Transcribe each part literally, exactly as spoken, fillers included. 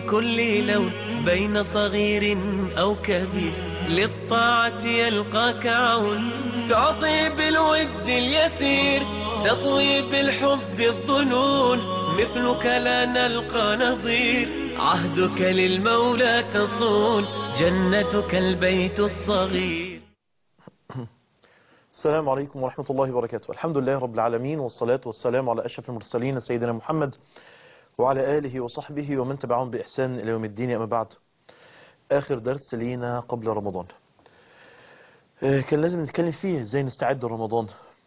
كل لون بين صغير أو كبير للطاعة يلقاك عون تعطي بالود اليسير تطوي بالحب الظنون مثلك لا نلقى نظير عهدك للمولى تصون جنتك البيت الصغير. السلام عليكم ورحمة الله وبركاته. الحمد لله رب العالمين والصلاة والسلام على أشرف المرسلين سيدنا محمد وعلى آله وصحبه ومن تبعهم بإحسان إلى يوم الدين. أما بعد، آخر درس لينا قبل رمضان كان لازم نتكلم فيه ازاي نستعد لرمضان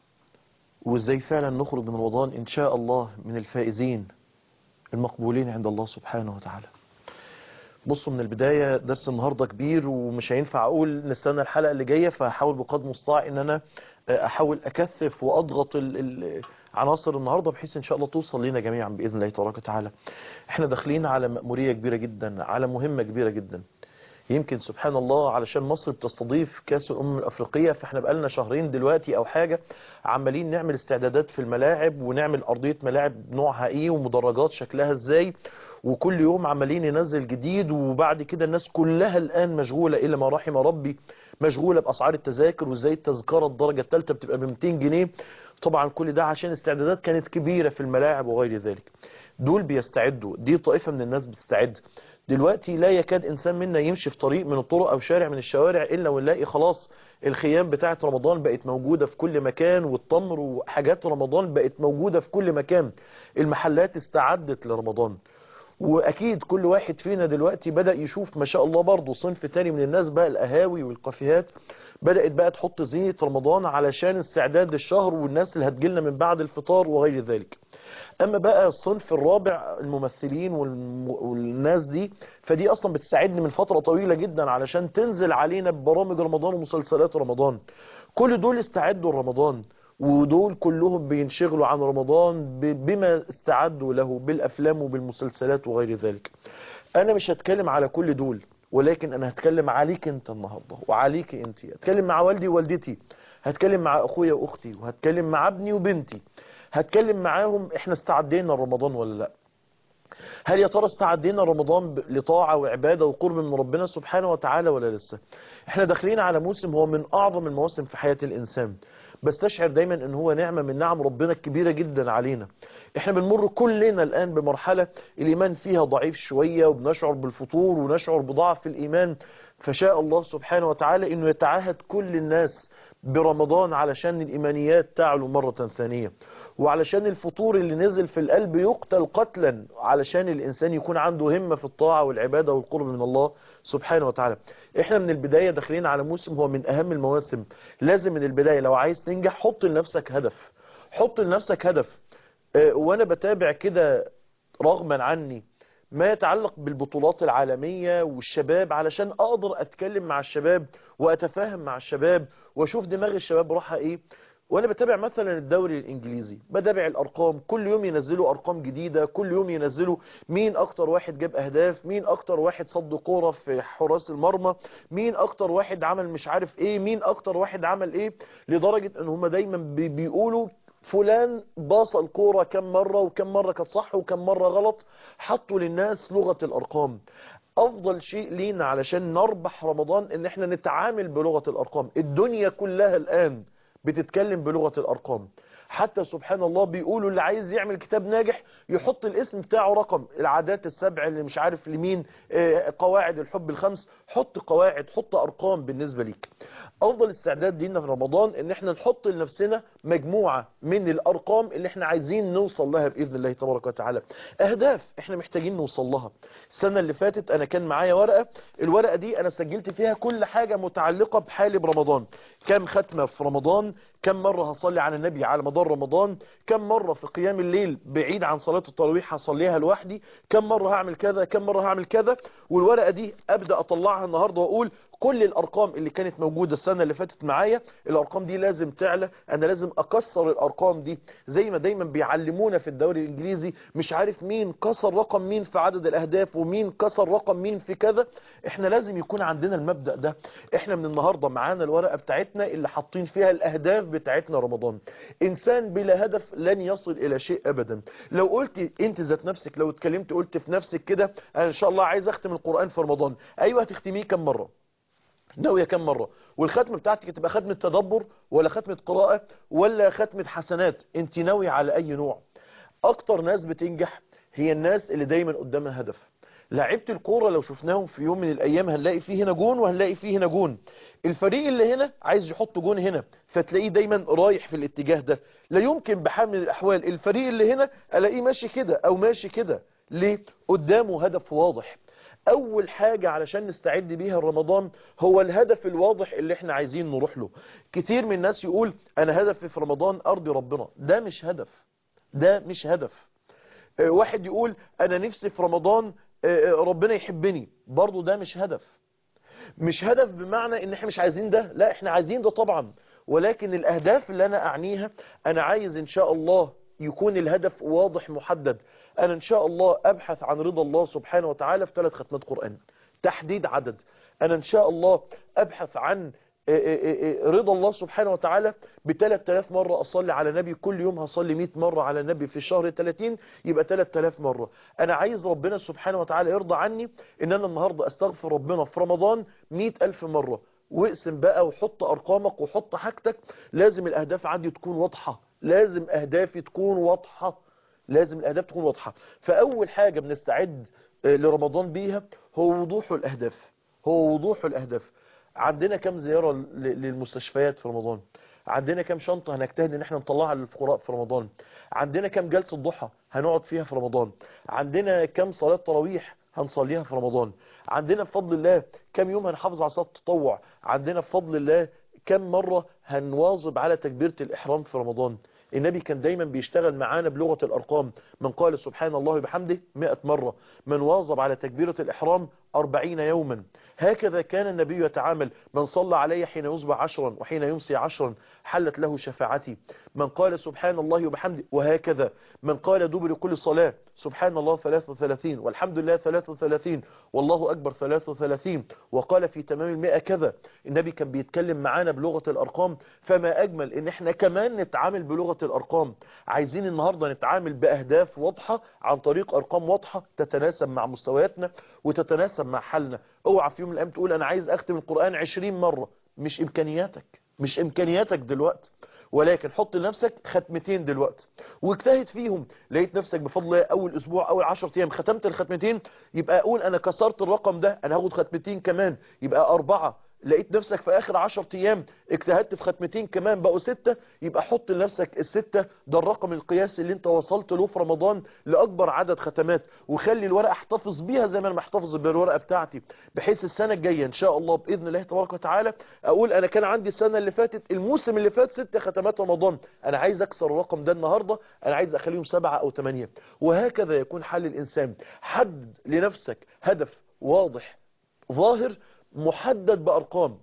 وازاي فعلا نخرج من رمضان إن شاء الله من الفائزين المقبولين عند الله سبحانه وتعالى. بصوا، من البداية درس النهاردة كبير ومش هينفع أقول نستنى الحلقة اللي جاية، فهحاول بقدر المستطاع إن أنا أحاول أكثف وأضغط عناصر النهاردة بحيث إن شاء الله توصل لنا جميعا بإذن الله تبارك وتعالى. إحنا داخلين على مأمورية كبيرة جدا، على مهمة كبيرة جدا. يمكن سبحان الله علشان مصر بتستضيف كأس الأمم الأفريقية، فإحنا بقالنا شهرين دلوقتي أو حاجة عمالين نعمل استعدادات في الملاعب ونعمل أرضية ملاعب نوعها إيه ومدرجات شكلها إزاي، وكل يوم عمالين ينزل جديد. وبعد كده الناس كلها الآن مشغولة إلا ما رحم ربي، مشغولة بأسعار التذاكر وإزاي التذكرة الدرجة الثالثة بتبقى ب مئتين جنيه. طبعا كل ده عشان استعدادات كانت كبيرة في الملاعب وغير ذلك. دول بيستعدوا، دي طائفة من الناس بتستعد. دلوقتي لا يكاد إنسان منا يمشي في طريق من الطرق أو شارع من الشوارع إلا ونلاقي خلاص الخيام بتاعة رمضان بقت موجودة في كل مكان، والتمر وحاجات رمضان بقت موجودة في كل مكان. المحلات استعدت لرمضان، واكيد كل واحد فينا دلوقتي بدأ يشوف ما شاء الله برضه صنف تاني من الناس بقى، القهاوي والكافيهات بدأت بقى تحط زينة رمضان علشان استعداد للشهر والناس اللي هتجيلنا من بعد الفطار وغير ذلك. اما بقى الصنف الرابع، الممثلين والناس دي، فدي اصلا بتساعدني من فترة طويلة جدا علشان تنزل علينا ببرامج رمضان ومسلسلات رمضان. كل دول استعدوا لرمضان، ودول كلهم بينشغلوا عن رمضان بما استعدوا له بالأفلام وبالمسلسلات وغير ذلك. أنا مش هتكلم على كل دول، ولكن أنا هتكلم عليك أنت النهاردة وعليك أنت. هتكلم مع والدي ووالدتي، هتكلم مع أخويا وأختي، وهتكلم مع ابني وبنتي. هتكلم معاهم إحنا استعدينا رمضان ولا لا؟ هل يا ترى استعدينا رمضان لطاعة وعبادة وقرب من ربنا سبحانه وتعالى ولا لسه؟ احنا داخلين على موسم هو من أعظم المواسم في حياة الإنسان. بستشعر دايما ان هو نعمة من نعم ربنا الكبيرة جدا علينا. احنا بنمر كلنا الآن بمرحلة الإيمان فيها ضعيف شوية، وبنشعر بالفتور ونشعر بضعف الإيمان. فشاء الله سبحانه وتعالى انه يتعاهد كل الناس برمضان علشان الإيمانيات تعلو مرة ثانية، وعلشان الفطور اللي نزل في القلب يقتل قتلا، علشان الإنسان يكون عنده همة في الطاعة والعبادة والقرب من الله سبحانه وتعالى. احنا من البداية داخلين على موسم هو من أهم المواسم. لازم من البداية لو عايز تنجح حط لنفسك هدف، حط لنفسك هدف. اه وانا بتابع كده رغما عني ما يتعلق بالبطولات العالمية والشباب علشان اقدر اتكلم مع الشباب واتفاهم مع الشباب واشوف دماغ الشباب راحة ايه. وانا بتابع مثلا الدوري الانجليزي، بتابع الارقام، كل يوم ينزلوا ارقام جديدة، كل يوم ينزلوا مين اكتر واحد جاب اهداف، مين اكتر واحد صد كورة في حراس المرمى، مين اكتر واحد عمل مش عارف ايه، مين اكتر واحد عمل ايه. لدرجة ان هم دايما بي بيقولوا فلان باص الكورة كم مرة وكم مرة كانت صح وكم مرة غلط. حطوا للناس لغة الارقام. افضل شيء لينا علشان نربح رمضان ان احنا نتعامل بلغة الارقام. الدنيا كلها الان بتتكلم بلغة الأرقام. حتى سبحان الله بيقولوا اللي عايز يعمل كتاب ناجح يحط الاسم بتاعه رقم، العادات السبع اللي مش عارف لمين، قواعد الحب الخمس، حط قواعد، حط أرقام بالنسبة ليك. أفضل استعداد لينا في رمضان إن احنا نحط لنفسنا مجموعة من الأرقام اللي احنا عايزين نوصل لها بإذن الله تبارك وتعالى. أهداف احنا محتاجين نوصل لها. السنة اللي فاتت أنا كان معايا ورقة، الورقة دي أنا سجلت فيها كل حاجة متعلقة بحالي برمضان. كم ختمة في رمضان، كم مرة هصلي على النبي على مدار رمضان، كم مرة في قيام الليل بعيد عن صلاة التراويح هصليها لوحدي، كم مرة هعمل كذا، كم مرة هعمل كذا. والورقة دي أبدأ أطلعها النهاردة وأقول كل الارقام اللي كانت موجودة السنة اللي فاتت معايا الارقام دي لازم تعلى، انا لازم اكسر الارقام دي. زي ما دايما بيعلمونا في الدوري الانجليزي مش عارف مين كسر رقم مين في عدد الاهداف ومين كسر رقم مين في كذا، احنا لازم يكون عندنا المبدأ ده. احنا من النهاردة معانا الورقة بتاعتنا اللي حاطين فيها الاهداف بتاعتنا رمضان. انسان بلا هدف لن يصل الى شيء ابدا. لو قلت انت ذات نفسك، لو اتكلمت قلت في نفسك كده انا ان شاء الله عايز اختم القرآن في رمضان، ايوه هتختميه كم مرة؟ ناوية كم مرة؟ والختمة بتاعتك تبقى ختمة تدبر ولا ختمة قراءة ولا ختمة حسنات؟ انت ناوية على اي نوع؟ اكتر ناس بتنجح هي الناس اللي دايما قدامها هدف. لاعيبه الكوره لو شفناهم في يوم من الايام هنلاقي فيه هنا جون وهنلاقي فيه هنا جون. الفريق اللي هنا عايز يحط جون هنا فتلاقيه دايما رايح في الاتجاه ده. لا يمكن بحال من الاحوال الفريق اللي هنا الاقيه ماشي كده او ماشي كده. ليه؟ قدامه هدف واضح. اول حاجة علشان نستعد بيها رمضان هو الهدف الواضح اللي احنا عايزين نروح له. كتير من الناس يقول انا هدفي في رمضان ارضي ربنا، ده مش هدف، ده مش هدف. واحد يقول انا نفسي في رمضان ربنا يحبني، برضو ده مش هدف. مش هدف بمعنى ان احنا مش عايزين ده، لا احنا عايزين ده طبعا، ولكن الاهداف اللي انا اعنيها انا عايز ان شاء الله يكون الهدف واضح محدد. انا ان شاء الله ابحث عن رضا الله سبحانه وتعالى في ثلاث ختمات قرآن، تحديد عدد. انا ان شاء الله ابحث عن رضا الله سبحانه وتعالى ب ثلاثة آلاف مرة أصلي على نبي، كل يوم هصلي مئة مرة على النبي، في الشهر ثلاثين يبقى ثلاثة آلاف مرة. أنا عايز ربنا سبحانه وتعالى يرضى عني إن أنا النهاردة أستغفر ربنا في رمضان مئة ألف مرة. واقسم بقى وحط أرقامك وحط حاجتك. لازم الأهداف عندي تكون واضحة، لازم أهدافي تكون واضحة، لازم الأهداف تكون واضحة. فأول حاجة بنستعد لرمضان بيها هو وضوح الأهداف، هو وضوح الأهداف. عندنا كم زيارة للمستشفيات في رمضان؟ عندنا كم شنطة هنجتهد ان احنا نطلعها للفقراء في رمضان؟ عندنا كم جلسة ضحى هنقعد فيها في رمضان؟ عندنا كم صلاة تراويح هنصليها في رمضان؟ عندنا بفضل الله كم يوم هنحافظ على صلاة التطوع؟ عندنا بفضل الله كم مرة هنواظب على تكبيرة الإحرام في رمضان؟ النبي كان دايما بيشتغل معانا بلغة الأرقام، من قال سبحان الله وبحمده مئة مرة، من واظب على تكبيرة الإحرام أربعين يوما. هكذا كان النبي يتعامل. من صلى علي حين يصبح عشرا وحين يمسي عشرا حلت له شفاعتي. من قال سبحان الله وبحمده، وهكذا من قال دبر كل صلاة سبحان الله ثلاثة وثلاثين والحمد لله ثلاثة وثلاثين والله أكبر ثلاثة وثلاثين وقال في تمام المئة كذا. النبي كان بيتكلم معانا بلغة الأرقام. فما أجمل إن احنا كمان نتعامل بلغة الأرقام. عايزين النهاردة نتعامل بأهداف واضحة عن طريق أرقام واضحة تتناسب مع مستوياتنا وتتناسب مع حالنا. اوعى في يوم من الأيام تقول أنا عايز أختم القرآن عشرين مرة، مش إمكانياتك، مش إمكانياتك دلوقتي، ولكن حط لنفسك ختمتين دلوقتي واجتهد فيهم. لقيت نفسك بفضل الله اول اسبوع اول عشر ايام ختمت الختمتين، يبقى اقول انا كسرت الرقم ده، انا هاخد ختمتين كمان يبقى اربعة. لقيت نفسك في اخر عشر ايام اجتهدت في ختمتين كمان بقوا ستة، يبقى حط لنفسك الستة ده الرقم القياسي اللي انت وصلت له في رمضان لاكبر عدد ختمات. وخلي الورقة احتفظ بيها زي ما انا محتفظ بالورقة بتاعتي، بحيث السنة الجاية ان شاء الله باذن الله تبارك وتعالى اقول انا كان عندي السنة اللي فاتت الموسم اللي فات ست ختمات رمضان، انا عايز اكسر الرقم ده النهاردة، انا عايز اخليهم سبعة او ثمانية. وهكذا يكون حل الانسان. حدد لنفسك هدف واضح ظاهر محدد بأرقام.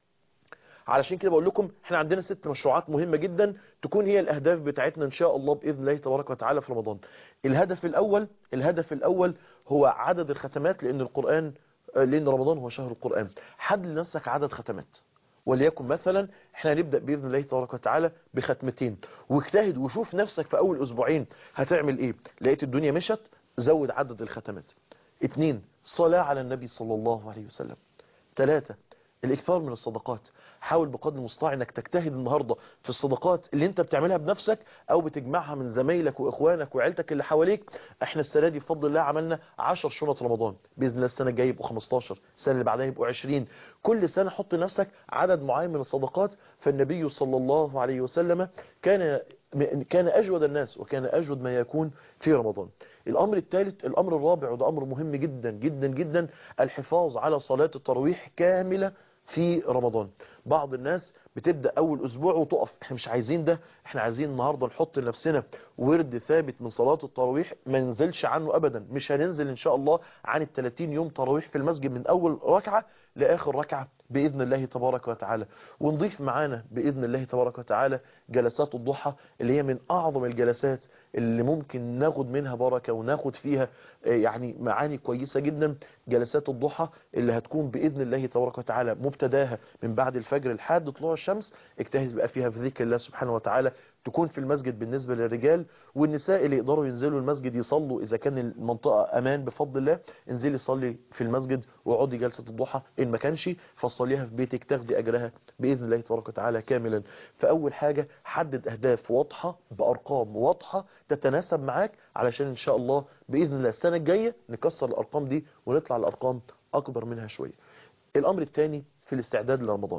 علشان كده بقول لكم احنا عندنا ست مشروعات مهمة جدا تكون هي الأهداف بتاعتنا إن شاء الله بإذن الله تبارك وتعالى في رمضان. الهدف الأول الهدف الأول هو عدد الختمات، لأن القرآن لأن رمضان هو شهر القرآن. حدد لنفسك عدد ختمات، وليكن مثلا احنا هنبدأ بإذن الله تبارك وتعالى بختمتين، واجتهد وشوف نفسك في أول أسبوعين هتعمل إيه. لقيت الدنيا مشت زود عدد الختمات. اتنين صلاة على النبي صلى الله عليه وسلم. ثلاثة الاكثار من الصدقات. حاول بقدر المستطاع انك تجتهد النهاردة في الصدقات اللي انت بتعملها بنفسك او بتجمعها من زمايلك واخوانك وعيلتك اللي حواليك. احنا السنة دي بفضل الله عملنا عشر شنط رمضان، باذن الله السنة الجايه يبقوا خمستاشر، السنة اللي بعدها يبقوا عشرين. كل سنة حط لنفسك عدد معين من الصدقات. فالنبي صلى الله عليه وسلم كان كان أجود الناس وكان أجود ما يكون في رمضان. الأمر الثالث الأمر الرابع وده أمر مهم جدا جدا جدا، الحفاظ على صلاة التراويح كاملة في رمضان. بعض الناس بتبدأ اول اسبوع وتقف. احنا مش عايزين ده، احنا عايزين النهاردة نحط لنفسنا ورد ثابت من صلاة التراويح ما ننزلش عنه ابدا. مش هننزل ان شاء الله عن ال ثلاثين يوم تراويح في المسجد من اول ركعة لاخر ركعة بإذن الله تبارك وتعالى. ونضيف معانا بإذن الله تبارك وتعالى جلسات الضحى اللي هي من أعظم الجلسات اللي ممكن ناخد منها بركة وناخد فيها يعني معاني كويسة جدا. جلسات الضحى اللي هتكون بإذن الله تبارك وتعالى مبتداها من بعد الفجر لحد طلوع الشمس. اجتهد بقى فيها في ذكر الله سبحانه وتعالى، تكون في المسجد بالنسبة للرجال، والنساء اللي يقدروا ينزلوا المسجد يصلوا إذا كان المنطقة أمان بفضل الله انزلي صلي في المسجد وعودي جلسة الضحى. إن ما كانش فصليها في بيتك تاخدي أجرها بإذن الله تبارك وتعالى كاملا. فأول حاجة حدد أهداف واضحة بأرقام واضحة تتناسب معاك، علشان إن شاء الله بإذن الله السنة الجاية نكسر الأرقام دي ونطلع الأرقام أكبر منها شوية. الأمر الثاني في الاستعداد لرمضان.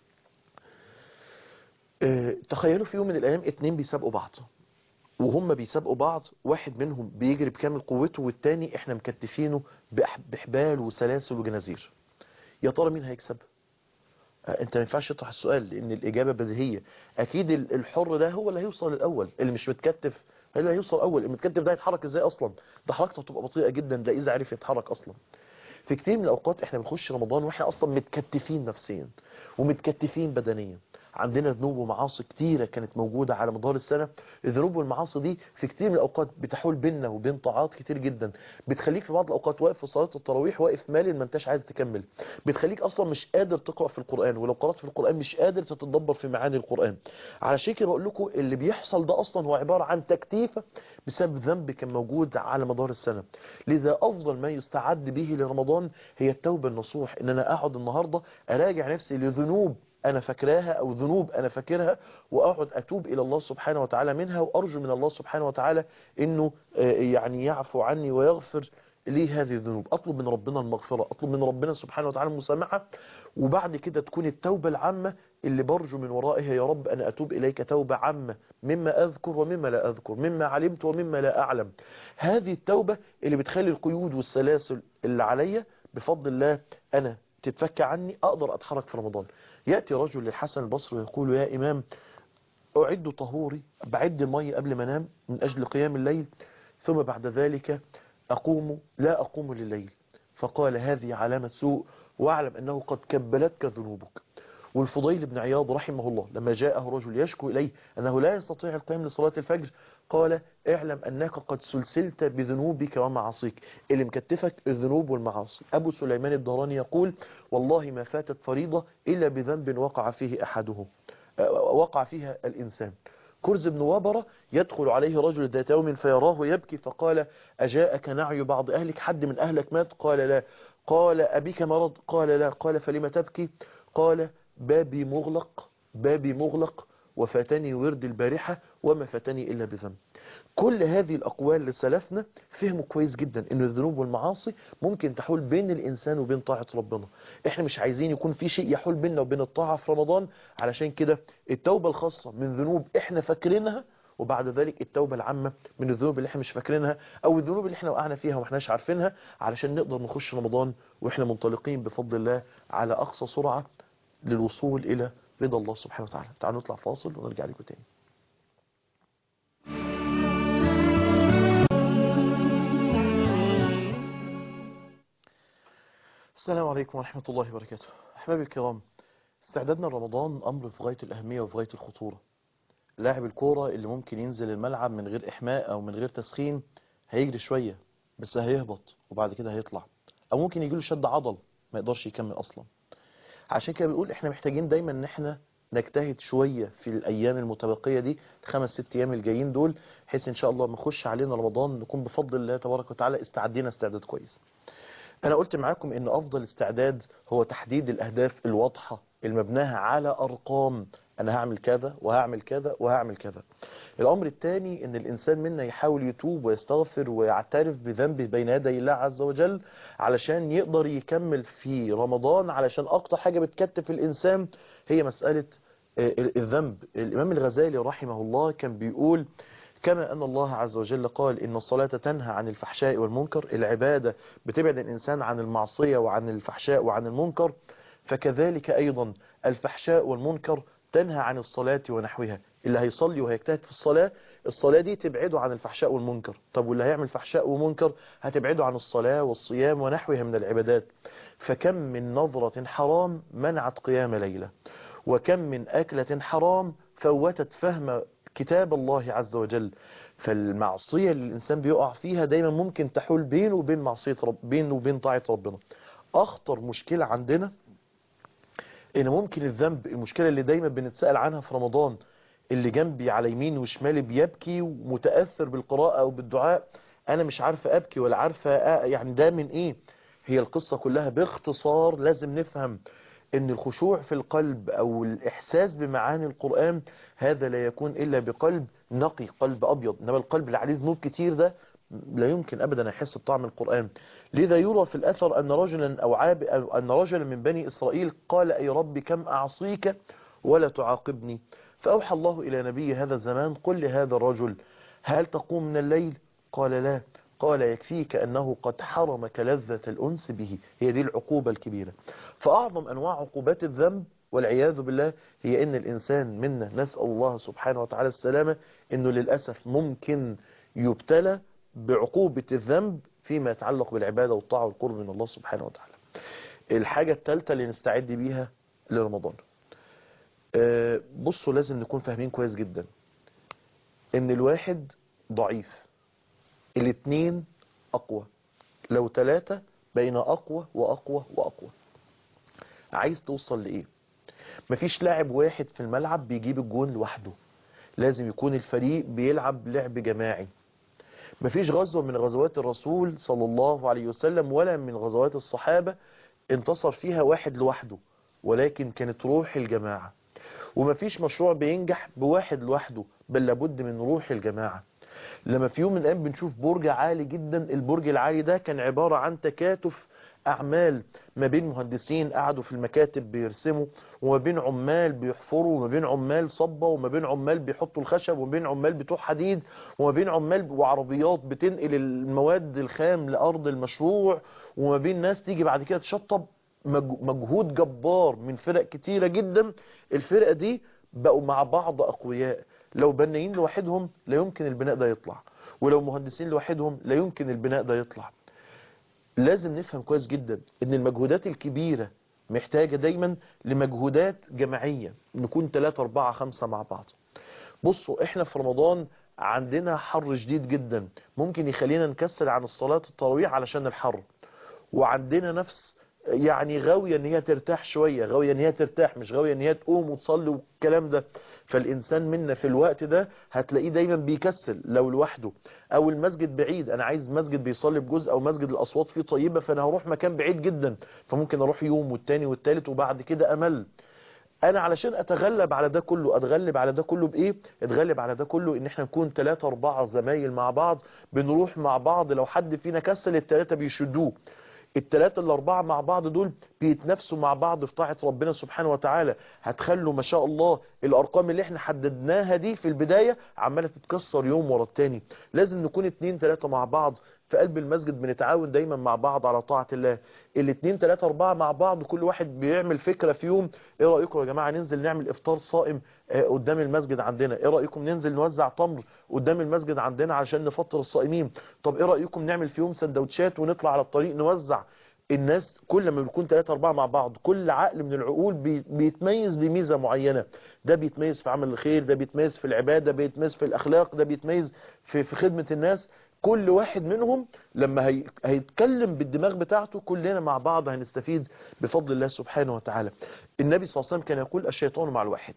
اه تخيلوا في يوم من الأيام اتنين بيسابقوا بعض، وهم بيسابقوا بعض واحد منهم بيجري بكامل قوته والتاني احنا مكتفينه بحبال وسلاسل وجنازير. يا ترى مين هيكسب؟ اه انت ما ينفعش تطرح السؤال لان الاجابه بديهيه. اكيد الحر ده هو اللي هيوصل الاول، اللي مش متكتف هو اللي هيوصل اول. المتكتف ده هيتحرك ازاي اصلا؟ ده حركته هتبقى بطيئه جدا ده اذا عرف يتحرك اصلا. في كتير من الاوقات احنا بنخش رمضان واحنا اصلا متكتفين نفسيا ومتكتفين بدنيا. عندنا ذنوب ومعاصي كتيرة كانت موجودة على مدار السنة. الذنوب والمعاصي دي في كتير من الأوقات بتحول بيننا وبين طاعات كتير جدا، بتخليك في بعض الأوقات واقف في صلاة التراويح واقف مالي ما انتش عايز تكمل، بتخليك أصلا مش قادر تقرأ في القرآن، ولو قرأت في القرآن مش قادر تتدبر في معاني القرآن. علشان كده بقول لكم اللي بيحصل ده أصلا هو عبارة عن تكتيفة بسبب ذنب كان موجود على مدار السنة. لذا أفضل ما يستعد به لرمضان هي التوبة النصوح، إن أنا أقعد النهاردة أراجع نفسي لذنوب أنا فاكراها أو ذنوب أنا فاكرها، وأقعد أتوب إلى الله سبحانه وتعالى منها، وأرجو من الله سبحانه وتعالى إنه يعني يعفو عني ويغفر لي هذه الذنوب. أطلب من ربنا المغفرة، أطلب من ربنا سبحانه وتعالى المسامحة، وبعد كده تكون التوبة العامة اللي برجو من ورائها يا رب أنا أتوب إليك توبة عامة مما أذكر ومما لا أذكر، مما علمت ومما لا أعلم. هذه التوبة اللي بتخلي القيود والسلاسل اللي عليا بفضل الله أنا تتفك عني، أقدر أتحرك في رمضان. يأتي رجل للحسن البصري ويقول يا إمام أعد طهوري، بعد المية قبل ما انام من أجل قيام الليل، ثم بعد ذلك أقوم لا أقوم لليل. فقال هذه علامة سوء، واعلم أنه قد كبلتك ذنوبك. والفضيل بن عياض رحمه الله لما جاءه رجل يشكو إليه أنه لا يستطيع القيام لصلاة الفجر قال اعلم أنك قد سلسلت بذنوبك ومعاصيك، اللي مكتفك الذنوب والمعاصي. أبو سليمان الدهراني يقول والله ما فاتت فريضة إلا بذنب وقع فيه أحدهم وقع فيها الإنسان. كرز بن وبرة يدخل عليه رجل ذات يوم فيراه يبكي فقال أجاءك نعي بعض أهلك، حد من أهلك مات؟ قال لا. قال أبيك مرض؟ قال لا. قال فلما تبكي؟ قال بابي مغلق بابي مغلق وفاتني ورد البارحة وما فاتني إلا بذنب. كل هذه الأقوال لسلفنا فهموا كويس جدا إن الذنوب والمعاصي ممكن تحول بين الإنسان وبين طاعة ربنا. إحنا مش عايزين يكون في شيء يحول بيننا وبين الطاعة في رمضان. علشان كده التوبة الخاصة من ذنوب إحنا فاكرينها، وبعد ذلك التوبة العامة من الذنوب اللي إحنا مش فاكرينها أو الذنوب اللي إحنا وقعنا فيها وإحناش عارفينها، علشان نقدر نخش رمضان وإحنا منطلقين بفضل الله على أقصى سرعة للوصول إلى رضا الله سبحانه وتعالى. تعالوا نطلع فاصل ونرجع لكم تاني. السلام عليكم ورحمة الله وبركاته. أحبابي الكرام، استعدادنا لرمضان أمر في غاية الأهمية وفي غاية الخطورة. لاعب الكورة اللي ممكن ينزل الملعب من غير إحماء أو من غير تسخين هيجري شوية بس هيهبط وبعد كده هيطلع، أو ممكن يجيله شد عضل ما يقدرش يكمل أصلا. عشان كده بنقول إحنا محتاجين دايما إن إحنا نجتهد شوية في الأيام المتبقية دي، الخمس ست أيام الجايين دول، بحيث إن شاء الله ما نخش علينا رمضان نكون بفضل الله تبارك وتعالى استعدينا استعداد كويس. أنا قلت معاكم إن أفضل استعداد هو تحديد الأهداف الواضحة المبناها على أرقام، أنا هعمل كذا وهعمل كذا وهعمل كذا. الأمر الثاني إن الإنسان منا يحاول يتوب ويستغفر ويعترف بذنبه بين يدي الله عز وجل علشان يقدر يكمل في رمضان، علشان أكتر حاجة بتكتف الإنسان هي مسألة الذنب. الإمام الغزالي رحمه الله كان بيقول كما أن الله عز وجل قال إن الصلاة تنهى عن الفحشاء والمنكر، العبادة بتبعد الإنسان عن المعصية وعن الفحشاء وعن المنكر، فكذلك أيضا الفحشاء والمنكر تنهى عن الصلاة ونحوها. اللي هيصلي وهيجتهد في الصلاة، الصلاة دي تبعده عن الفحشاء والمنكر. طب واللي هيعمل فحشاء ومنكر هتبعده عن الصلاة والصيام ونحوها من العبادات. فكم من نظرة حرام منعت قيام ليلة، وكم من أكلة حرام فوتت فهم كتاب الله عز وجل. فالمعصية اللي الإنسان بيقع فيها دايما ممكن تحول بينه وبين معصية رب بينه وبين طاعة ربنا. أخطر مشكلة عندنا إن ممكن الذنب، المشكلة اللي دايما بنتسأل عنها في رمضان، اللي جنبي على يمين وشمالي بيبكي ومتأثر بالقراءة أو بالدعاء، أنا مش عارفة أبكي ولا عارفة يعني ده من إيه. هي القصة كلها باختصار لازم نفهم ان الخشوع في القلب او الاحساس بمعاني القرآن هذا لا يكون الا بقلب نقي، قلب ابيض. انما القلب اللي عليه ذنوب كتير ده لا يمكن ابدا يحس بطعم القرآن. لذا يرى في الاثر ان رجلا او عاب أو ان رجلا من بني اسرائيل قال: اي رب كم اعصيك ولا تعاقبني؟ فاوحى الله الى نبي هذا الزمان: قل لهذا الرجل هل تقوم من الليل؟ قال: لا. قال: يكفيك أنه قد حرمك لذة الأنس به. هي دي العقوبة الكبيرة. فأعظم أنواع عقوبات الذنب والعياذ بالله هي إن الإنسان منا، نسأل الله سبحانه وتعالى السلامة، إنه للأسف ممكن يبتلى بعقوبة الذنب فيما يتعلق بالعبادة والطاعة والقرب من الله سبحانه وتعالى. الحاجة الثالثة اللي نستعد بيها لرمضان، أه بصوا لازم نكون فاهمين كويس جدا إن الواحد ضعيف، الاثنين اقوى، لو ثلاثة بين اقوى واقوى واقوى. عايز توصل لايه؟ مفيش لاعب واحد في الملعب بيجيب الجون لوحده، لازم يكون الفريق بيلعب لعب جماعي. مفيش غزوة من غزوات الرسول صلى الله عليه وسلم ولا من غزوات الصحابة انتصر فيها واحد لوحده، ولكن كانت روح الجماعة. ومفيش مشروع بينجح بواحد لوحده، بل لابد من روح الجماعة. لما في يوم من الأيام بنشوف برج عالي جدا، البرج العالي ده كان عبارة عن تكاتف أعمال ما بين مهندسين قعدوا في المكاتب بيرسموا، وما بين عمال بيحفروا، وما بين عمال صبة، وما بين عمال بيحطوا الخشب، وما بين عمال بتوع حديد، وما بين عمال وعربيات بتنقل المواد الخام لأرض المشروع، وما بين ناس تيجي بعد كده تشطب. مجهود جبار من فرق كتيرة جدا. الفرقة دي بقوا مع بعض أقوياء. لو بنايين لوحدهم لا يمكن البناء ده يطلع، ولو مهندسين لوحدهم لا يمكن البناء ده يطلع. لازم نفهم كويس جدا ان المجهودات الكبيرة محتاجة دايما لمجهودات جماعية، نكون ثلاثة أربعة خمسة مع بعض. بصوا احنا في رمضان عندنا حر شديد جدا، ممكن يخلينا نكسل عن الصلاة التراويح علشان الحر، وعندنا نفس يعني غاوية ان هي ترتاح شوية، غاوية ان هي ترتاح مش غاوية ان هي تقوم وتصلي والكلام ده. فالإنسان منا في الوقت ده هتلاقيه دايما بيكسل لو لوحده، او المسجد بعيد، انا عايز مسجد بيصلي بجزء او مسجد الاصوات فيه طيبة، فانا هروح مكان بعيد جدا، فممكن اروح يوم والتاني والتالت وبعد كده امل. انا علشان اتغلب على ده كله، اتغلب على ده كله بايه؟ اتغلب على ده كله ان احنا نكون ثلاثة اربعة زمايل مع بعض، بنروح مع بعض، لو حد فينا كسل الثلاثة بيشدوه، الثلاثة الاربعة مع بعض دول بيتنافسوا مع بعض في طاعة ربنا سبحانه وتعالى. هتخلوا ما شاء الله الارقام اللي احنا حددناها دي في البداية عمالة تتكسر يوم ورا التاني. لازم نكون اتنين تلاتة مع بعض في قلب المسجد، بنتعاون دايما مع بعض على طاعة الله. الاتنين تلاتة اربعة مع بعض، كل واحد بيعمل فكرة في يوم. ايه رأيكم يا جماعة ننزل نعمل افطار صائم قدام المسجد عندنا؟ ايه رأيكم ننزل نوزع تمر قدام المسجد عندنا علشان نفطر الصائمين؟ طب ايه رأيكم نعمل في يوم سندوتشات ونطلع على الطريق نوزع؟ الناس كل ما بيكون ثلاثة أربعة مع بعض، كل عقل من العقول بيتميز بميزة معينة. ده بيتميز في عمل الخير، ده بيتميز في العبادة، بيتميز في الأخلاق، ده بيتميز في في خدمة الناس. كل واحد منهم لما هي هيتكلم بالدماغ بتاعته كلنا مع بعض هنستفيد بفضل الله سبحانه وتعالى. النبي صلى الله عليه وسلم كان يقول: الشيطان مع الواحد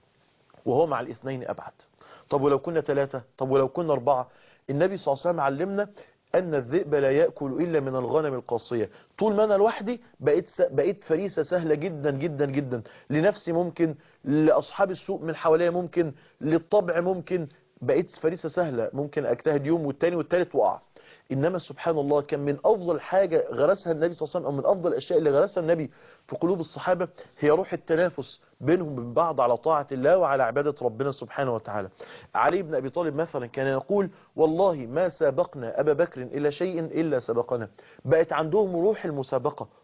وهو مع الاثنين أبعد. طب ولو كنا ثلاثة؟ طب ولو كنا أربعة؟ النبي صلى الله عليه وسلم علمنا أن الذئب لا يأكل إلا من الغنم القاصية. طول ما أنا لوحدي بقيت س... بقيت فريسة سهلة جدا جدا جدا، لنفسي ممكن، لأصحاب السوق من حواليا ممكن، للطبع ممكن، بقيت فريسة سهلة ممكن أجتهد يوم والتاني والتالت وقع. إنما سبحان الله كان من أفضل حاجة غرسها النبي صلى الله عليه وسلم، أو من أفضل الأشياء اللي غرسها النبي في قلوب الصحابة هي روح التنافس بينهم وبين بعض على طاعة الله وعلى عبادة ربنا سبحانه وتعالى. علي بن أبي طالب مثلا كان يقول: والله ما سابقنا أبا بكر إلى شيء إلا سبقنا. بقت عندهم روح المسابقة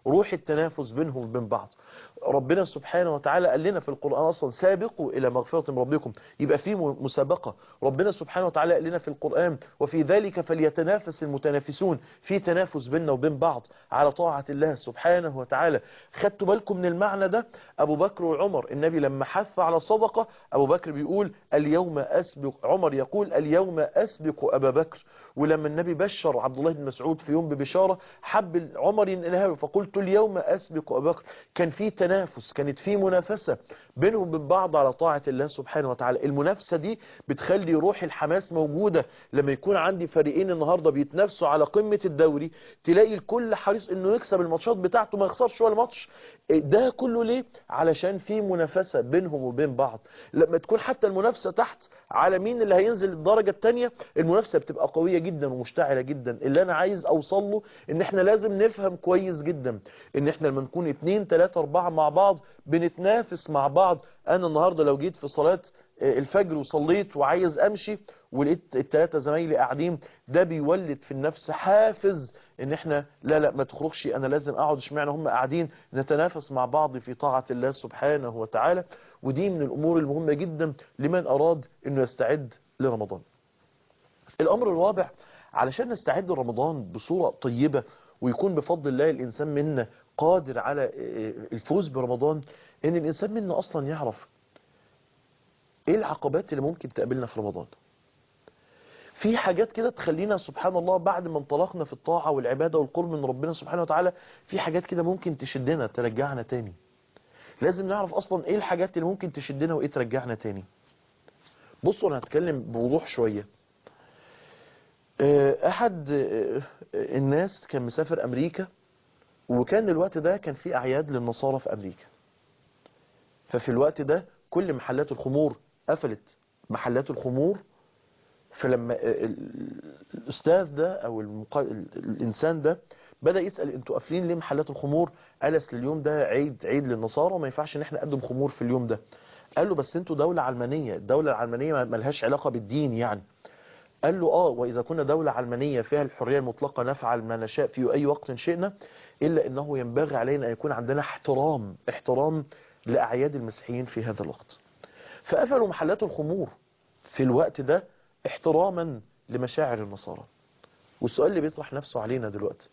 روح التنافس بينهم وبين بعض. ربنا سبحانه وتعالى قال لنا في القرآن أصلا سابقوا إلى مغفرة من ربكم، يبقى في مسابقة. ربنا سبحانه وتعالى قال لنا في القرآن وفي ذلك فليتنافس المتنافسون، في تنافس بيننا وبين بعض على طاعة الله سبحانه وتعالى. خدتوا بالكم من المعنى ده؟ أبو بكر وعمر، النبي لما حث على صدقة أبو بكر بيقول اليوم أسبق، عمر يقول اليوم أسبق أبا بكر. ولما النبي بشر عبد الله بن مسعود في يوم ببشارة حب عمر ينقلها فقلت اليوم أسبق أبا بكر. كان في تنافس، كانت في منافسة بينهم وبين بعض على طاعة الله سبحانه وتعالى. المنافسة دي بتخلي روح الحماس موجودة. لما يكون عندي فريقين النهاردة بيتنافسوا على قمة الدوري تلاقي الكل حريص انه يكسب الماتشات بتاعته ما يخسرش ولا ماتش. ده كله ليه؟ علشان في منافسة بينهم وبين بعض. لما تكون حتى المنافسة تحت على مين اللي هينزل الدرجة التانية المنافسة بتبقى قوية جدا ومشتعلة جدا. اللي انا عايز اوصل له ان احنا لازم نفهم كويس جدا ان احنا لما نكون اتنين تلاتة اربعة مع بعض بنتنافس مع بعض. انا النهاردة لو جيت في صلاة الفجر وصليت وعايز امشي ولقيت التلاتة زمايلي قاعدين، ده بيولد في النفس حافز ان احنا لا لا ما تخرجش، انا لازم اقعد. اشمعنى هم قاعدين؟ نتنافس مع بعض في طاعة الله سبحانه وتعالى. ودي من الامور المهمة جدا لمن اراد انه يستعد لرمضان. الامر الرابع علشان نستعد لرمضان بصورة طيبة ويكون بفضل الله الانسان منا قادر على الفوز برمضان، ان الانسان منا اصلا يعرف ايه العقبات اللي ممكن تقابلنا في رمضان. في حاجات كده تخلينا سبحان الله بعد ما انطلقنا في الطاعة والعبادة والقرب من ربنا سبحانه وتعالى في حاجات كده ممكن تشدنا ترجعنا تاني. لازم نعرف اصلا ايه الحاجات اللي ممكن تشدنا وايه ترجعنا تاني. بصوا انا هتكلم بوضوح شوية. احد الناس كان مسافر امريكا، وكان الوقت ده كان في اعياد للنصارى في امريكا. ففي الوقت ده كل محلات الخمور قفلت محلات الخمور. فلما الأستاذ ده أو المقا... الإنسان ده بدأ يسأل أنتوا قافلين ليه محلات الخمور؟ قال أصل اليوم ده عيد عيد للنصارى وما ينفعش إن احنا نقدم خمور في اليوم ده. قال له بس أنتوا دولة علمانية، الدولة العلمانية ما لهاش علاقة بالدين يعني. قال له آه وإذا كنا دولة علمانية فيها الحرية المطلقة نفعل ما نشاء في أي وقت شئنا، إلا أنه ينبغي علينا أن يكون عندنا احترام احترام لأعياد المسيحيين في هذا الوقت. فقفلوا محلات الخمور في الوقت ده احتراما لمشاعر النصارى. والسؤال اللي بيطرح نفسه علينا دلوقتي،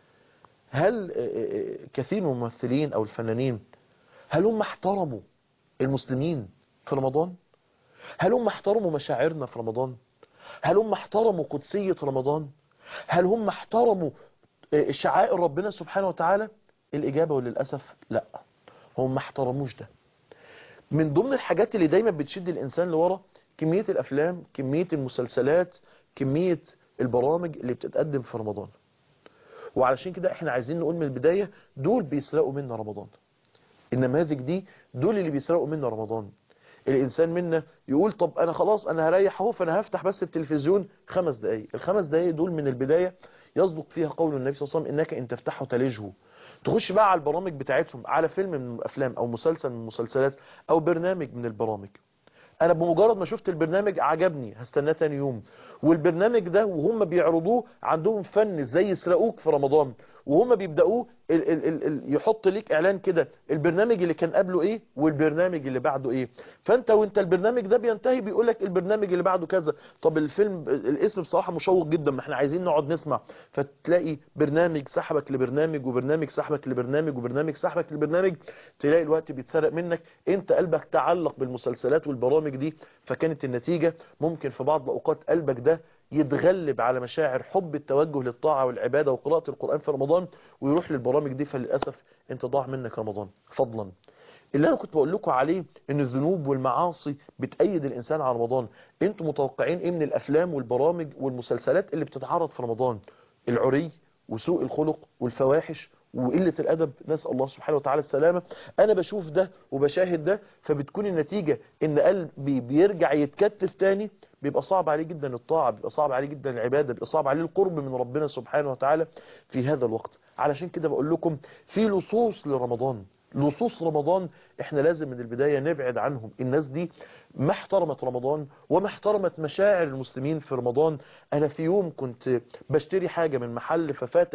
هل كثير من الممثلين او الفنانين هل هم احترموا المسلمين في رمضان؟ هل هم احترموا مشاعرنا في رمضان؟ هل هم احترموا قدسية رمضان؟ هل هم احترموا شعائر ربنا سبحانه وتعالى؟ الإجابة وللأسف لا، هم ما احترموش ده. من ضمن الحاجات اللي دايما بتشد الإنسان لورا كمية الأفلام، كمية المسلسلات، كمية البرامج اللي بتتقدم في رمضان. وعلشان كده احنا عايزين نقول من البداية دول بيسرقوا منا رمضان. النماذج دي دول اللي بيسرقوا منا رمضان. الإنسان منا يقول طب أنا خلاص أنا هريح اهو فأنا هفتح بس التلفزيون خمس دقايق. الخمس دقايق دول من البداية يصدق فيها قول النبي صلى الله عليه وسلم إنك إن تفتحه تلجه. تخش بقى على البرامج بتاعتهم، على فيلم من الأفلام أو مسلسل من المسلسلات أو برنامج من البرامج، انا بمجرد ما شفت البرنامج عجبني هستناه تاني يوم. والبرنامج ده وهم بيعرضوه عندهم فن زي يسرقوك في رمضان. وهم بيبدأوه ال ال ال ال يحط ليك اعلان كده البرنامج اللي كان قبله ايه والبرنامج اللي بعده ايه. فانت وانت البرنامج ده بينتهي بيقولك البرنامج اللي بعده كذا. طب الفيلم الاسم بصراحة مشوق جدا ما احنا عايزين نقعد نسمع. فتلاقي برنامج سحبك لبرنامج وبرنامج سحبك لبرنامج وبرنامج سحبك لبرنامج. تلاقي الوقت بيتسرق منك. انت قلبك تعلق بالمسلسلات والبرامج دي، فكانت النتيجة ممكن في بعض الأوقات قلبك ده يتغلب على مشاعر حب التوجه للطاعة والعبادة وقراءة القرآن في رمضان ويروح للبرامج دي. فللأسف انت ضاع منك رمضان. فضلا اللي انا كنت بقول لكم عليه ان الذنوب والمعاصي بتأيد الانسان على رمضان. انتوا متوقعين ايه من الافلام والبرامج والمسلسلات اللي بتتعرض في رمضان؟ العري وسوء الخلق والفواحش وقلة الأدب، نسأل الله سبحانه وتعالى السلامة. أنا بشوف ده وبشاهد ده، فبتكون النتيجة إن قلبي بيرجع يتكتف تاني. بيبقى صعب عليه جدا الطاعة، بيبقى صعب عليه جدا العبادة، بيبقى صعب عليه القرب من ربنا سبحانه وتعالى في هذا الوقت. علشان كده بقول لكم في لصوص لرمضان، لصوص رمضان احنا لازم من البداية نبعد عنهم. الناس دي ما احترمت رمضان وما احترمت مشاعر المسلمين في رمضان. انا في يوم كنت بشتري حاجة من محل ففاتح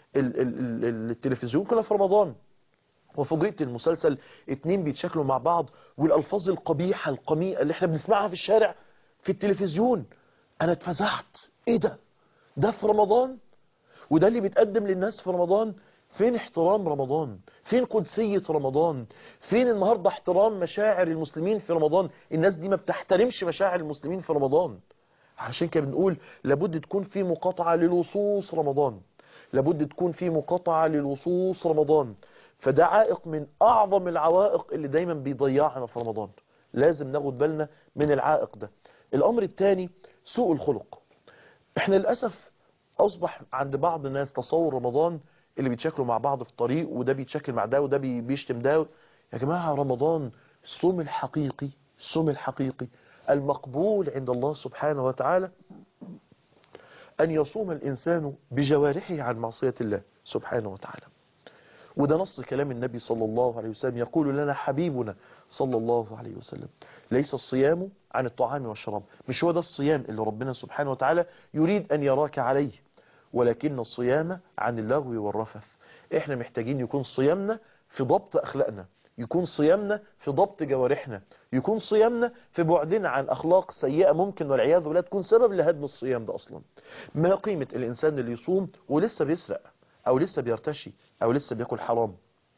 ال ال ال التلفزيون كنا في رمضان، وفوجئت المسلسل اتنين بيتشكلوا مع بعض، والالفاظ القبيحة القميئة اللي احنا بنسمعها في الشارع في التلفزيون. انا اتفزعت، ايه ده؟ ده في رمضان؟ وده اللي بيتقدم للناس في رمضان؟ فين احترام رمضان؟ فين قدسية رمضان؟ فين النهاردة احترام مشاعر المسلمين في رمضان؟ الناس دي ما بتحترمش مشاعر المسلمين في رمضان. علشان كده بنقول لابد تكون في مقاطعة للوصوص رمضان، لابد تكون في مقاطعة للوصوص رمضان. فده عائق من أعظم العوائق اللي دايما بيضيعنا في رمضان، لازم ناخد بالنا من العائق ده. الأمر الثاني سوء الخلق. احنا للأسف أصبح عند بعض الناس تصور رمضان اللي بيتشكلوا مع بعض في الطريق، وده بيتشكل مع ده، وده بيشتم ده. يا جماعة رمضان الصوم الحقيقي، الصوم الحقيقي المقبول عند الله سبحانه وتعالى أن يصوم الإنسان بجوارحه عن معصية الله سبحانه وتعالى. وده نص كلام النبي صلى الله عليه وسلم، يقول لنا حبيبنا صلى الله عليه وسلم: ليس الصيام عن الطعام والشراب. مش هو ده الصيام اللي ربنا سبحانه وتعالى يريد أن يراك عليه، ولكن الصيام عن اللغو والرفث. احنا محتاجين يكون صيامنا في ضبط أخلاقنا، يكون صيامنا في ضبط جوارحنا، يكون صيامنا في بعدنا عن أخلاق سيئة ممكن والعياذ بالله تكون سبب لهدم الصيام ده أصلا. ما قيمة الإنسان اللي يصوم ولسه بيسرق، أو لسه بيرتشي، أو لسه بياكل حرام؟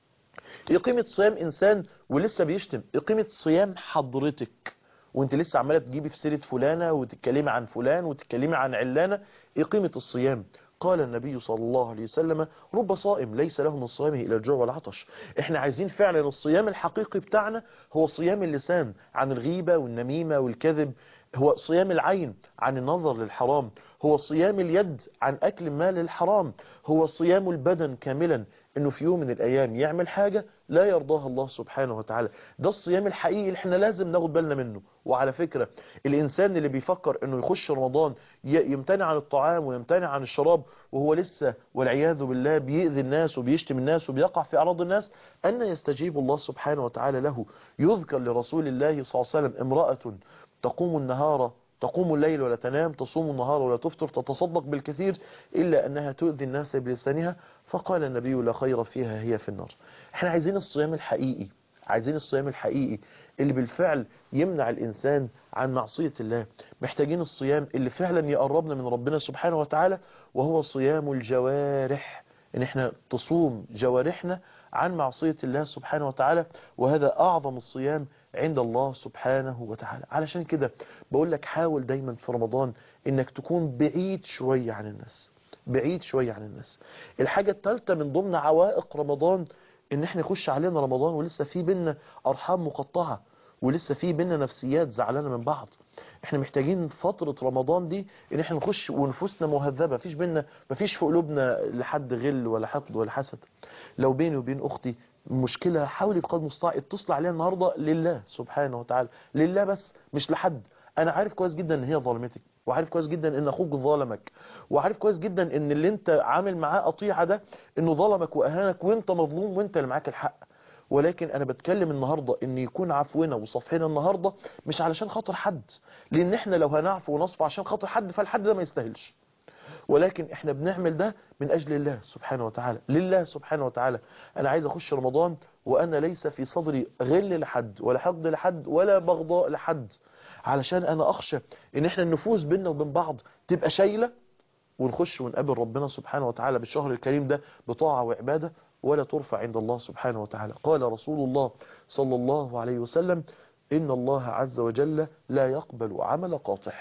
ايه قيمة صيام إنسان ولسه بيشتم؟ ايه قيمة صيام حضرتك وانت لسه عمالة تجيبي في سيرة فلانة وتتكلمي عن فلان وتتكلمي عن علانة؟ ايه قيمة الصيام؟ قال النبي صلى الله عليه وسلم: رب صائم ليس له من صيامه إلى الجوع والعطش. احنا عايزين فعلا الصيام الحقيقي بتاعنا هو صيام اللسان عن الغيبة والنميمة والكذب، هو صيام العين عن النظر للحرام، هو صيام اليد عن أكل مال الحرام، هو صيام البدن كاملا انه في يوم من الايام يعمل حاجة لا يرضاها الله سبحانه وتعالى. ده الصيام الحقيقي اللي احنا لازم ناخد بالنا منه. وعلى فكرة الانسان اللي بيفكر انه يخش رمضان يمتنع عن الطعام ويمتنع عن الشراب وهو لسه والعياذ بالله بيؤذي الناس وبيشتم الناس وبيقع في اعراض الناس، ان يستجيب الله سبحانه وتعالى له. يذكر لرسول الله صلى الله عليه وسلم: امرأة تقوم النهار تقوم الليل ولا تنام، تصوم النهار ولا تفطر، تتصدق بالكثير إلا أنها تؤذي الناس بلسانها، فقال النبي: لا خير فيها، هي في النار. احنا عايزين الصيام الحقيقي، عايزين الصيام الحقيقي اللي بالفعل يمنع الإنسان عن معصية الله. محتاجين الصيام اللي فعلا يقربنا من ربنا سبحانه وتعالى، وهو صيام الجوارح، ان احنا تصوم جوارحنا عن معصية الله سبحانه وتعالى. وهذا أعظم الصيام عند الله سبحانه وتعالى. علشان كده بقول لك حاول دايما في رمضان انك تكون بعيد شوية عن الناس، بعيد شوية عن الناس. الحاجة الثالثة من ضمن عوائق رمضان ان احنا يخش علينا رمضان ولسه في بينا ارحام مقطعة، ولسه في بينا نفسيات زعلانة من بعض. احنا محتاجين فترة رمضان دي ان احنا نخش ونفوسنا مهذبة، مفيش بينا مفيش في قلوبنا لحد غل ولا حقد ولا حسد. لو بيني وبين اختي مشكلة حاولي بقدر المستطاع اتصل عليها النهاردة لله سبحانه وتعالى، لله بس، مش لحد. انا عارف كويس جدا ان هي ظلمتك، وعارف كويس جدا ان اخوك ظلمك، وعارف كويس جدا ان اللي انت عامل معاه قطيعة ده انه ظلمك واهانك وانت مظلوم وانت اللي معاك الحق. ولكن انا بتكلم النهاردة ان يكون عفونا وصفحنا النهاردة مش علشان خاطر حد، لان احنا لو هنعفو ونصف عشان خاطر حد فالحد ده ما يستاهلش، ولكن احنا بنعمل ده من اجل الله سبحانه وتعالى، لله سبحانه وتعالى. انا عايز اخش رمضان وانا ليس في صدري غل لحد ولا حقد لحد ولا بغضاء لحد، علشان انا اخشى ان احنا النفوس بيننا وبين بعض تبقى شايلة، ونخش ونقابل ربنا سبحانه وتعالى بالشهر الكريم ده بطاعة وعبادة ولا ترفع عند الله سبحانه وتعالى. قال رسول الله صلى الله عليه وسلم: إن الله عز وجل لا يقبل عمل قاطع.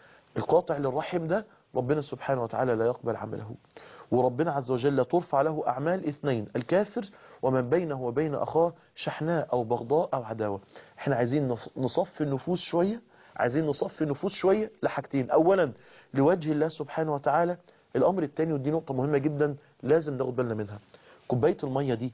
القاطع للرحم ده ربنا سبحانه وتعالى لا يقبل عمله، وربنا عز وجل ترفع له أعمال اثنين: الكافر ومن بينه وبين أخاه شحناء أو بغضاء أو عداوة. احنا عايزين نصفي النفوس شوية، عايزين نصفي النفوس شوية لحاجتين: أولا لوجه الله سبحانه وتعالى، الأمر الثاني ودي نقطة مهمة جدا لازم ناخد بالنا منها، كوباية المية دي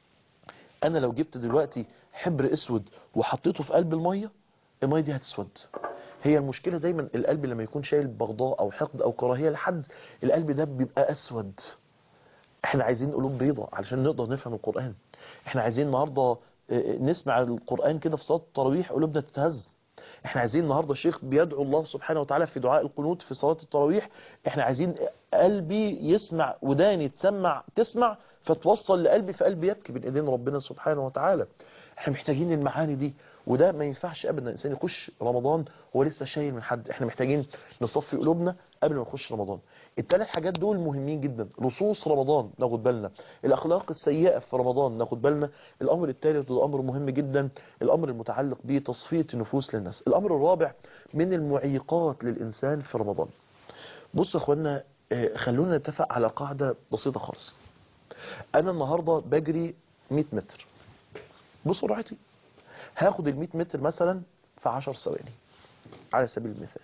أنا لو جبت دلوقتي حبر أسود وحطيته في قلب المية، المية دي هتسود. هي المشكلة دايما القلب لما يكون شايل بغضاء أو حقد أو كراهية لحد، القلب ده بيبقى أسود. احنا عايزين قلوب بيضة علشان نقدر نفهم القرآن. احنا عايزين النهاردة نسمع القرآن كده في صلاة التراويح قلوبنا تتهز. احنا عايزين النهاردة الشيخ بيدعو الله سبحانه وتعالى في دعاء القنوت في صلاة التراويح، احنا عايزين قلبي يسمع، وداني تسمع تسمع فتوصل لقلبي، فقلبي يبكي بين ايدين ربنا سبحانه وتعالى. احنا محتاجين المعاني دي، وده ما ينفعش ابدا الانسان يخش رمضان هو لسه شايل من حد. احنا محتاجين نصفي قلوبنا قبل ما نخش رمضان. الثلاث حاجات دول مهمين جدا. لصوص رمضان ناخد بالنا، الاخلاق السيئه في رمضان ناخد بالنا. الامر الثالث وده امر مهم جدا، الامر المتعلق بتصفيه النفوس للناس. الامر الرابع من المعيقات للانسان في رمضان. بصوا يا اخوانا، خلونا نتفق على قاعده بسيطه خالص. انا النهارده بجري مية متر بسرعتي، هاخد ال مية متر مثلا في عشر ثواني على سبيل المثال.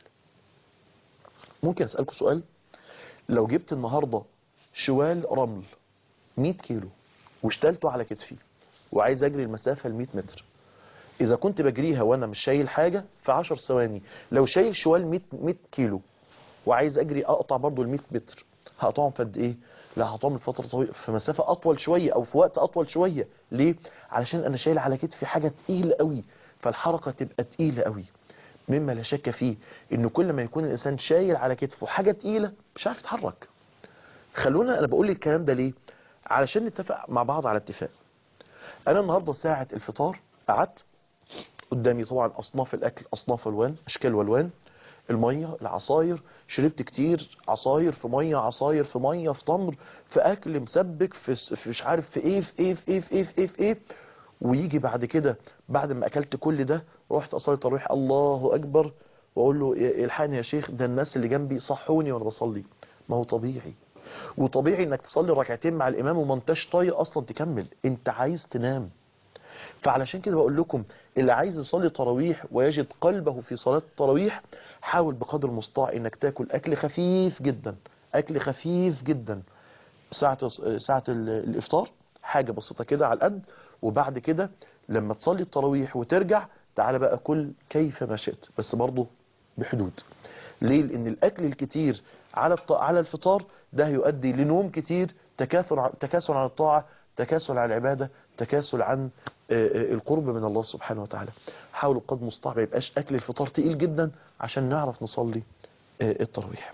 ممكن اسالكم سؤال؟ لو جبت النهارده شوال رمل مية كيلو واشتلته على كتفي وعايز اجري المسافه ال مية متر، اذا كنت بجريها وانا مش شايل حاجه في عشر ثواني، لو شايل شوال مية كيلو وعايز اجري اقطع برضو ال مية متر، هقطعهم في قد ايه؟ لا هقطعهم لفتره طويله، في مسافه اطول شويه او في وقت اطول شويه. ليه؟ علشان انا شايل على كتفي حاجه تقيله قوي، فالحركه تبقى تقيله قوي. مما لا شك فيه انه كل ما يكون الانسان شايل على كتفه حاجه تقيله مش عارف يتحرك. خلونا، انا بقول الكلام ده ليه؟ علشان نتفق مع بعض على اتفاق. انا النهارده ساعه الفطار قعدت قدامي طبعا اصناف الاكل، اصناف الوان، اشكال والوان، الميه، العصاير، شربت كتير عصاير في ميه، عصاير في ميه، في تمر، في اكل مسبك، في, في مش عارف في ايه في ايه في ايه في ايه في ايه, في إيه. ويجي بعد كده بعد ما اكلت كل ده رحت اصلي التراويح، الله اكبر، واقول له الحقني يا شيخ ده الناس اللي جنبي صحوني وانا بصلي. ما هو طبيعي، وطبيعي انك تصلي ركعتين مع الامام وما انتش طايق اصلا تكمل، انت عايز تنام. فعلشان كده بقول لكم اللي عايز يصلي تراويح ويجد قلبه في صلاة التراويح، حاول بقدر المستطاع انك تاكل اكل خفيف جدا، اكل خفيف جدا ساعة ساعة الافطار، حاجة بسيطة كده على القد. وبعد كده لما تصلي التراويح وترجع تعال بقى كل كيف ما شئت، بس برضه بحدود. ليه؟ لان الاكل الكتير على على الفطار ده يؤدي لنوم كتير، تكاثر تكاسل عن الطاعة، تكاسل عن العبادة، تكاسل عن القرب من الله سبحانه وتعالى. حاولوا بقدر المستطاع ما يبقاش اكل الفطار تقيل جدا عشان نعرف نصلي التراويح.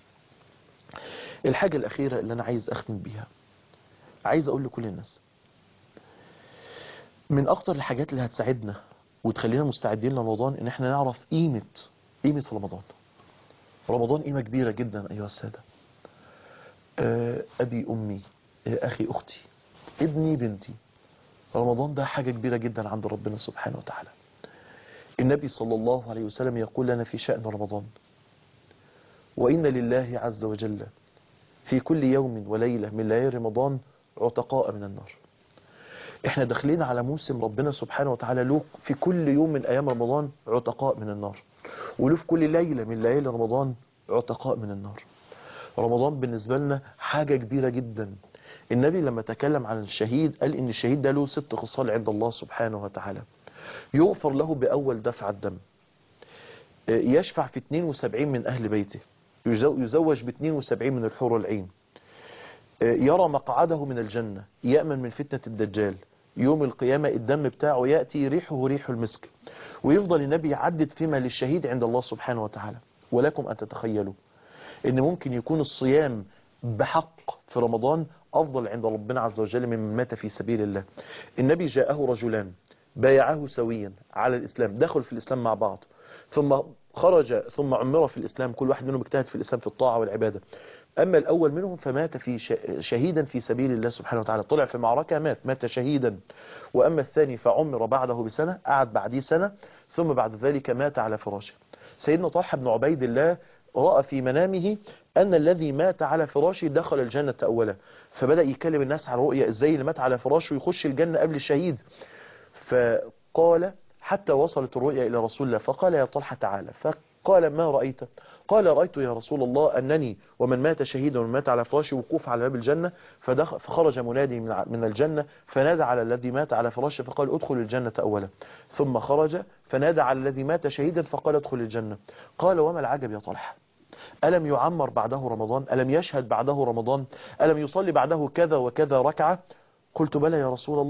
الحاجة الأخيرة اللي أنا عايز أختم بيها، عايز أقول لكل الناس من أكتر الحاجات اللي هتساعدنا وتخلينا مستعدين لرمضان إن احنا نعرف قيمة قيمة رمضان. رمضان قيمة كبيرة جدا أيها السادة. أبي أمي أخي أختي ابني بنتي، رمضان ده حاجة كبيرة جدا عند ربنا سبحانه وتعالى. النبي صلى الله عليه وسلم يقول لنا في شأن رمضان: وإن لله عز وجل في كل يوم وليلة من ليالي رمضان عتقاء من النار. احنا داخلين على موسم ربنا سبحانه وتعالى له في كل يوم من ايام رمضان عتقاء من النار، وله في كل ليلة من ليالي رمضان عتقاء من النار. رمضان بالنسبة لنا حاجة كبيرة جدا. النبي لما تكلم عن الشهيد قال ان الشهيد ده له ست خصال عند الله سبحانه وتعالى: يغفر له بأول دفع الدم، يشفع في اثنين وسبعين من أهل بيته، يزوج ب اثنين وسبعين من الحور العين، يرى مقعده من الجنة، يأمن من فتنة الدجال، يوم القيامة الدم بتاعه يأتي ريحه ريح المسك. ويفضل النبي يعدد فيما للشهيد عند الله سبحانه وتعالى. ولكم أن تتخيلوا ان ممكن يكون الصيام بحق في رمضان أفضل عند ربنا عز وجل ممن مات في سبيل الله. النبي جاءه رجلان بايعاه سويا على الإسلام، دخلوا في الإسلام مع بعض، ثم خرج ثم عمر في الإسلام، كل واحد منهم اجتهد في الإسلام في الطاعة والعبادة. أما الأول منهم فمات في شهيدا في سبيل الله سبحانه وتعالى، طلع في معركة مات مات شهيدا. وأما الثاني فعمر بعده بسنة، قعد بعديه سنة، ثم بعد ذلك مات على فراشه. سيدنا طلحة بن عبيد الله رأى في منامه أن الذي مات على فراشه دخل الجنة أولا، فبدأ يكلم الناس على رؤية إزاي اللي مات على فراشه يخش الجنة قبل الشهيد. فقال حتى وصلت الرؤيا إلى رسول الله، فقال يا طلحة تعالى، فقال ما رأيت؟ قال رأيت يا رسول الله أنني ومن مات شهيدا ومن مات على فراشه وقوف على باب الجنة، فخرج منادي من الجنة فنادى على الذي مات على فراشه فقال ادخل الجنة أولا، ثم خرج فنادى على الذي مات شهيدا فقال ادخل الجنة. قال وما العجب يا طلحة؟ ألم يعمر بعده رمضان؟ ألم يشهد بعده رمضان؟ ألم يصلي بعده كذا وكذا ركعة؟ قلت بلى يا رسول الله.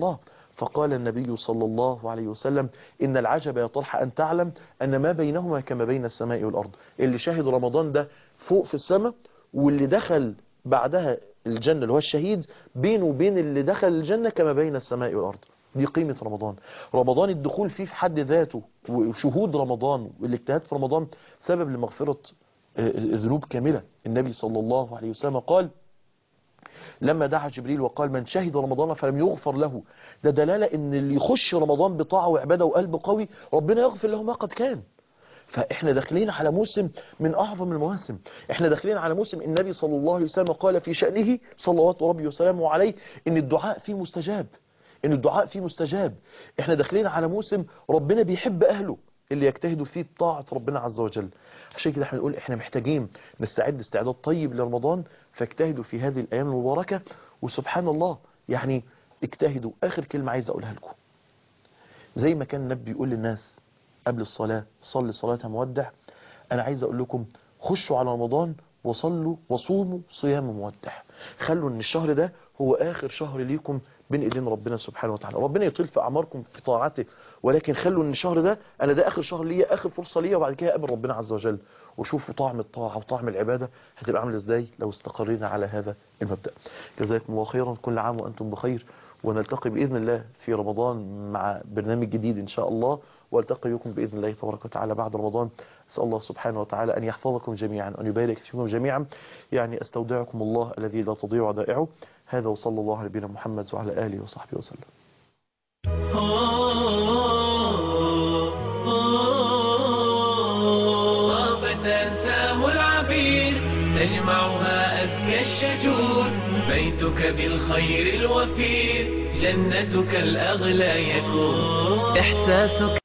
فقال النبي صلى الله عليه وسلم إن العجب يا طلحة أن تعلم أن ما بينهما كما بين السماء والأرض. اللي شاهد رمضان ده فوق في السماء، واللي دخل بعدها الجنة اللي هو الشهيد بينه وبين اللي دخل الجنة كما بين السماء والأرض. دي قيمة رمضان. رمضان الدخول فيه في حد ذاته وشهود رمضان والاجتهاد في رمضان سبب لمغفرة الذنوب كاملة. النبي صلى الله عليه وسلم قال لما دعا جبريل وقال من شهد رمضان فلم يغفر له، ده دلالة ان اللي يخش رمضان بطاعة وعبادة وقلب قوي ربنا يغفر له ما قد كان. فاحنا داخلين على موسم من اعظم المواسم، احنا داخلين على موسم النبي صلى الله عليه وسلم قال في شأنه صلوات ربي وسلامه عليه ان الدعاء فيه مستجاب، ان الدعاء فيه مستجاب. احنا داخلين على موسم ربنا بيحب اهله اللي يجتهدوا فيه بطاعة ربنا عز وجل. عشان كده احنا نقول احنا محتاجين نستعد استعداد طيب لرمضان، فاجتهدوا في هذه الايام المباركة. وسبحان الله يعني اجتهدوا. اخر كلمة عايز اقولها لكم، زي ما كان النبي بيقول للناس قبل الصلاة صلي صلاة مودع، انا عايز اقول لكم خشوا على رمضان وصلوا وصوموا صيام مودع. خلوا ان الشهر ده هو اخر شهر ليكم بين ايدين ربنا سبحانه وتعالى. ربنا يطيل في اعماركم في طاعته، ولكن خلوا ان الشهر ده انا ده اخر شهر ليا، اخر فرصة ليا، وبعد كده اقابل ربنا عز وجل. وشوفوا طعم الطاعة وطعم العبادة هتبقى عامله ازاي لو استقرينا على هذا المبدأ. جزاكم الله خيرا، كل عام وانتم بخير، ونلتقي بإذن الله في رمضان مع برنامج جديد إن شاء الله، والتقي بكم بإذن الله تبارك وتعالى بعد رمضان. أسأل الله سبحانه وتعالى أن يحفظكم جميعا وأن يبارك فيكم جميعا. يعني أستودعكم الله الذي لا تضيع ودائعه. هذا وصلى الله على نبينا محمد وعلى آله وصحبه وسلم. طافت أنسام العبير تجمعها أزكى الشجور، بيتك بالخير الوفير جنتك الأغلى يكون. إحساسك